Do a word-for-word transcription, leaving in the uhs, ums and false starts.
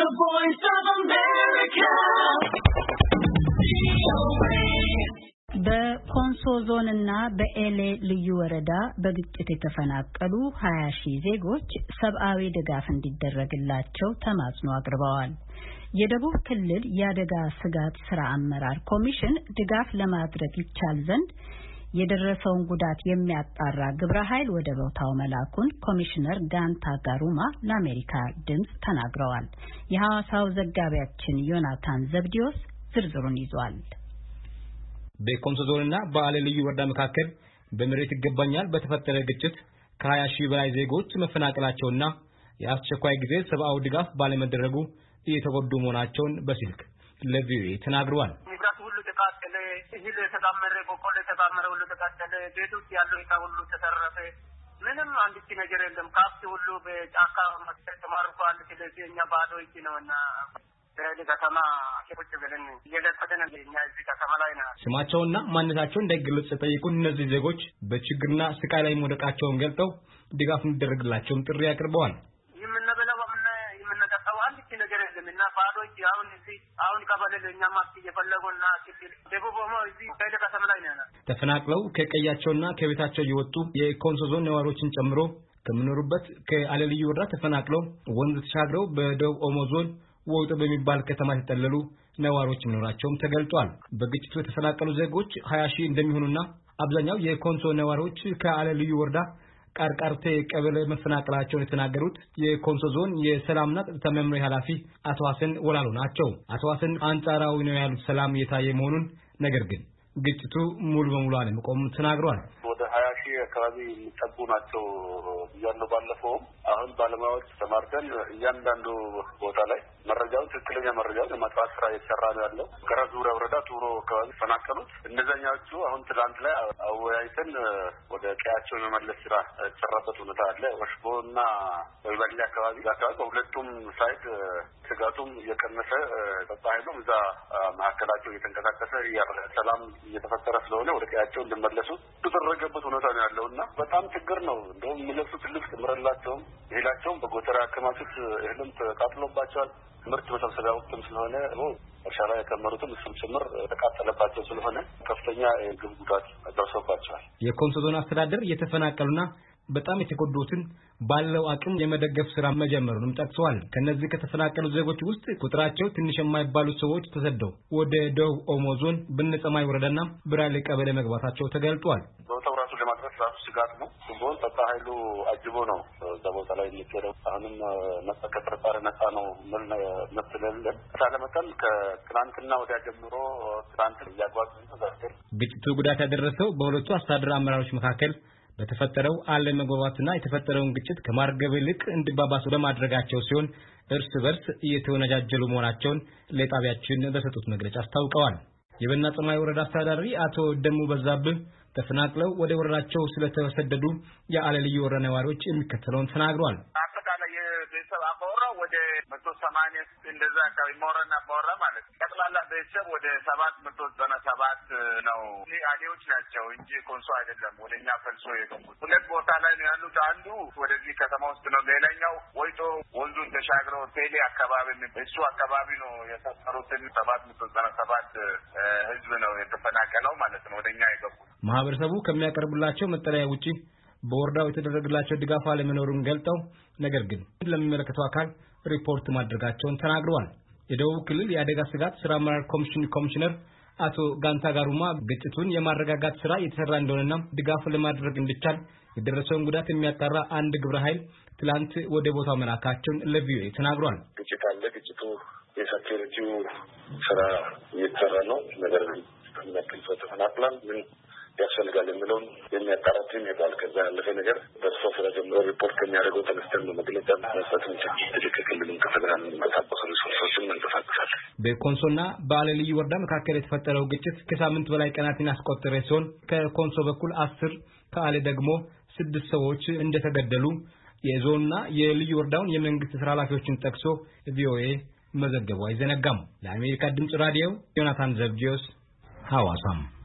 voice of America. በኮንሶ ዞንና በኤሌ ልዩ ወረዳ በግጭት የተፈናቀሉ ሀያ ሺህ ዜጎች ሰብአዊ ድጋፍ እንዲደረግላቸው ተማጽኖ አቅርበዋል። የደቡብ ክልል የአደጋ ስጋት ስራ አመራር ኮሚሽን ድጋፍ ለማድረግ ይቻል ዘንድ የደረሰውን ጉዳት የሚያጣራ ግብረ ኃይል ወደ ቦታው መላኩን ኮሚሽነር ጋንታ ጋሩማ ለአሜሪካ ድምጽ ተናግረዋል። የሐዋሳው ዘጋቢያችን ዮናታን ዘብዲዮስ ዝርዝሩን ይዟል። በኮንሶ ዞንና በአሌ ልዩ ወረዳ መካከል በመሬት ይገባኛል በተፈጠረ ግጭት ከሀያ ሺህ በላይ ዜጎች መፈናቀላቸውና የአስቸኳይ ጊዜ ሰብአዊ ድጋፍ ባለመደረጉ እየተጎዱ መሆናቸውን በስልክ ለቪኦኤ ተናግረዋል። ንብረት ሁሉ ተቃጠለ፣ እህል ተጣመረ፣ በቆሎ ተጣመረ፣ ሁሉ ተቃጠለ፣ ቤት ውስጥ ያለው ዕቃ ሁሉ ተዘረፈ። ምንም አንዲት ነገር የለም። ካፍት ሁሉ በጫካ መሰል ተማርኳል። ስለዚህ እኛ ባዶ እጅ ነውና ለከተማ ቁጭ ብለን እየለቀቀን እኛ እዚህ ከተማ ላይ ነው። ስማቸውና ማንነታቸው እንዳይገለጽ ጠይቁን። እነዚህ ዜጎች በችግርና ስቃይ ላይ መውደቃቸውን ገልጠው ድጋፍ እንዲደረግላቸውም ጥሪ አቅርበዋል። የምንበላው ምን የምንጠጣው አንዲት ነገር የለምና ባዶ እጅ አሁን እዚህ አሁን ቀበሌ እኛ ማክሲ እየፈለጉና ሲል ደቡብሞ እዚህ ከይደ ከተማ ላይ ነው። ተፈናቅለው ከቀያቸውና ከቤታቸው የወጡ የኮንሶ ዞን ነዋሪዎችን ጨምሮ ከመኖሩበት ከአሌ ልዩ ወረዳ ተፈናቅለው ወንዝ ተሻግረው በደቡብ ኦሞ ዞን ወውጥ በሚባል ከተማ የተጠለሉ ነዋሪዎች መኖራቸውም ተገልጧል። በግጭቱ የተፈናቀሉ ዜጎች ሀያ ሺህ እንደሚሆኑና አብዛኛው የኮንሶ ነዋሪዎች ከአሌ ልዩ ወረዳ ቃርቃርቴ ቀበሌ መፈናቀላቸውን የተናገሩት የኮንሶ ዞን የሰላምና ጸጥታ መምሪያ ኃላፊ አቶ ሐሰን ወላሉ ናቸው። አቶ ሐሰን አንጻራዊ ነው ያሉት ሰላም የታየ መሆኑን፣ ነገር ግን ግጭቱ ሙሉ በሙሉ አለመቆሙን ተናግረዋል። ወደ ሀያ ሺህ አካባቢ የሚጠጉ ናቸው ያለው። ባለፈው አሁን ባለሙያዎች ተማርተን እያንዳንዱ ቦታ ላይ መረጃውን ትክክለኛ መረጃውን የማጥራት ስራ እየተሰራ ነው ያለው። ከራስ ዙሪያ ወረዳ ቱሮ አካባቢ ተፈናቀሉት እነዛኛዎቹ አሁን ትላንት ላይ አወያይተን ወደ ቀያቸው የመመለስ ስራ የተሰራበት ሁኔታ አለ። ወሽቦና በበሊ አካባቢ አካባቢ በሁለቱም ሳይድ ስጋቱም እየቀነሰ ጸጥታ ኃይሉም እዛ መካከላቸው እየተንቀሳቀሰ ሰላም እየተፈጠረ ስለሆነ ወደ ቀያቸው እንዲመለሱ የተደረገበት ሁኔታ ነው ያለውና በጣም ችግር ነው። እንደውም የሚለብሱት ልብስ ምረላቸውም እህላቸውም በጎተራ ያከማቹት እህልም ተቃጥሎባቸዋል። ምርት መሰብሰቢያ ወቅትም ስለሆነ እርሻ ላይ የከመሩትም እሱም ጭምር ተቃጠለባቸው ስለሆነ ከፍተኛ የግብ ጉዳት ደርሶባቸዋል። የኮንሶ ዞን አስተዳደር የተፈናቀሉና በጣም የተጎዱትን ባለው አቅም የመደገፍ ስራ መጀመሩንም ጠቅሰዋል። ከነዚህ ከተፈናቀሉ ዜጎች ውስጥ ቁጥራቸው ትንሽ የማይባሉ ሰዎች ተሰደው ወደ ደቡብ ኦሞ ዞን ብንጸማይ ወረዳና ብራሌ ቀበሌ መግባታቸው ተገልጧል። ቦታው ራሱ ለማድረስ ራሱ ስጋት ነው። ዞን ጸጥታ ኃይሉ አጅቦ ነው እዛ ቦታ ላይ የሚገኘው። አሁንም ነጻ ከጥርጣሬ ነጻ ነው ምን መስለለ ሳለመጠን ከትናንትና ወዲያ ጀምሮ ትናንት እያጓዙ ተዛዝር ግጭቱ ጉዳት ያደረሰው በሁለቱ አስተዳደር አመራሮች መካከል በተፈጠረው አለመግባባትና የተፈጠረውን ግጭት ከማርገብ ይልቅ እንዲባባስ ለማድረጋቸው ሲሆን እርስ በርስ እየተወነጃጀሉ መሆናቸውን ለጣቢያችን በሰጡት መግለጫ አስታውቀዋል። የበና ጸማይ ወረዳ አስተዳዳሪ አቶ ደሙ በዛብህ ተፈናቅለው ወደ ወረዳቸው ስለተሰደዱ የአሌ ልዩ ወረዳ ነዋሪዎች የሚከተለውን ተናግረዋል። አጠቃላይ የቤተሰብ አባወራ ወደ መቶ ሰማንያ እንደዛ አካባቢ ሞረና አባወራ ማለት ጠቅላላ ቤተሰብ ወደ ሰባት መቶ ዘጠና ሰባት ነው። አሌዎች ናቸው እንጂ ኮንሶ አይደለም። ወደኛ ፈልሶ የገቡት ሁለት ቦታ ላይ ነው ያሉት። አንዱ ወደዚህ ከተማ ውስጥ ነው። ሌላኛው ወይቶ ወንዙን ተሻግረው ቴሌ አካባቢ እሱ አካባቢ ነው የሰፈሩትን ሰባት መቶ ዘጠና ሰባት ህዝብ ነው የተፈናቀለው ማለት ነው ወደኛ የገቡት። ማህበረሰቡ ከሚያቀርቡላቸው መጠለያ ውጪ በወረዳው የተደረገላቸው ድጋፍ አለመኖሩን ገልጠው ነገር ግን ለሚመለከተው አካል ሪፖርት ማድረጋቸውን ተናግረዋል። የደቡብ ክልል የአደጋ ስጋት ስራ አመራር ኮሚሽን ኮሚሽነር አቶ ጋንታ ጋሩማ ግጭቱን የማረጋጋት ስራ እየተሰራ እንደሆነና ድጋፍ ለማድረግ እንዲቻል የደረሰውን ጉዳት የሚያጣራ አንድ ግብረ ኃይል ትላንት ወደ ቦታው መላካቸውን ለቪኦኤ ተናግሯል። ግጭት አለ። ግጭቱ የሴኩሪቲው ስራ እየተሰራ ነው። ነገር ግን ምንክል ተፈናቅሏል ምን ያስፈልጋል የሚለውን የሚያጣራ ቲም ይባል። ከዛ ያለፈ ነገር በስፋ ስራ ጀምሮ ሪፖርት ከሚያደርገው ተነስተን በመግለጫ መስጠት እንችላለን። ትክክልንም ከፌደራል መንቀሳቀሱ ሪሶርሶችን መንቀሳቀሳል። በኮንሶና በአሌ ልዩ ወረዳ መካከል የተፈጠረው ግጭት ከሳምንት በላይ ቀናትን ያስቆጠረ ሲሆን ከኮንሶ በኩል አስር ከአሌ ደግሞ ስድስት ሰዎች እንደተገደሉ የዞንና የልዩ ወረዳውን የመንግስት ስራ ኃላፊዎችን ጠቅሶ ቪኦኤ መዘገቡ አይዘነጋም። ለአሜሪካ ድምጽ ራዲዮ ዮናታን ዘብዲዮስ ሐዋሳም